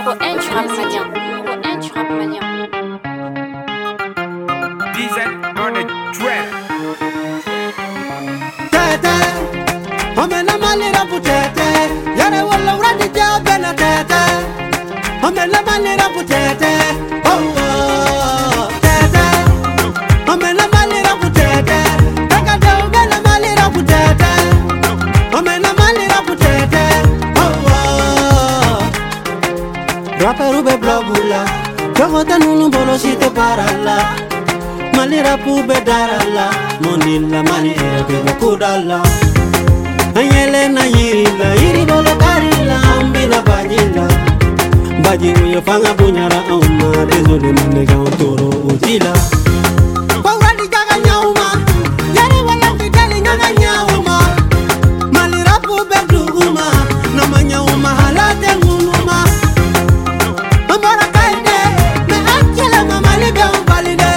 Diesel on the track. Tete, omena malira putete, yare wala uradi jabena tete. Omena malira putete, oh oh. Tete, omena malira putete, takade omena malira putete. Omena malira putete, oh oh. Rapper ube blogula, jogota nunu bolo site parala. Malira pube darala, monilla malira pube kudala. Anyele na yirila, yiri bolo karila, ambila bajila. Baji uyo fanga bunyara oma, desole manega ontoro ujila. Kwa uradi jaga nyauma, yari wala fitali nyaga nyauma. Malira pube duguma, nama nyauma halate ngunuma. Mambara kaide, me achela mama libe umbalide.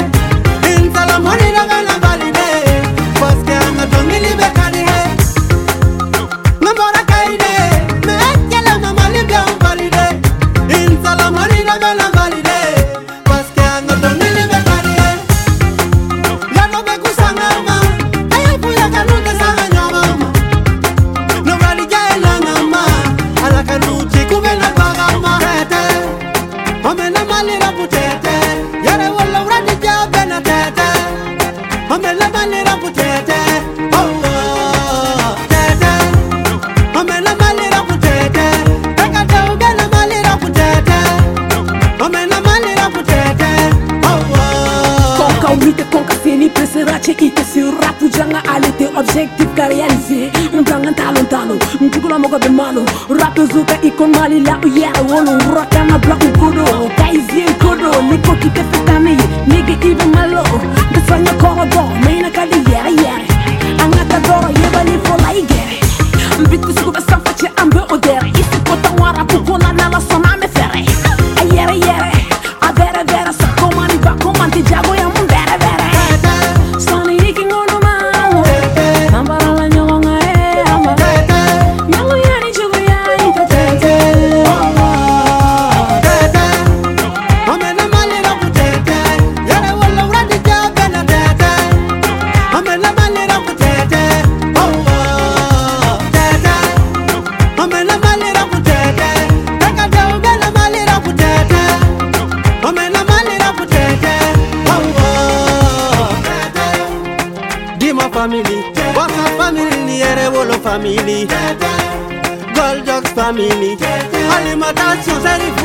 Ite si rapu janga alete objectif ka réaliser Mganga talon talon, mjugula mogo be malo Rapu zuka ikon mali la uyara wolo Roka na black ukodo, kaizien kodo Niko kite fetane, nigga even malo Desanya korodo, meina kali yere yere Angata doro yeba ni fola igere Mbitu suku besa fache ambe odere Isi kota wara pukola nala sona me fere Ayere yere, avere vere Sa komani ba komante jago ya mbere vere Family, what's up family, ni ere wolo family, Gold Dogs family, alimentation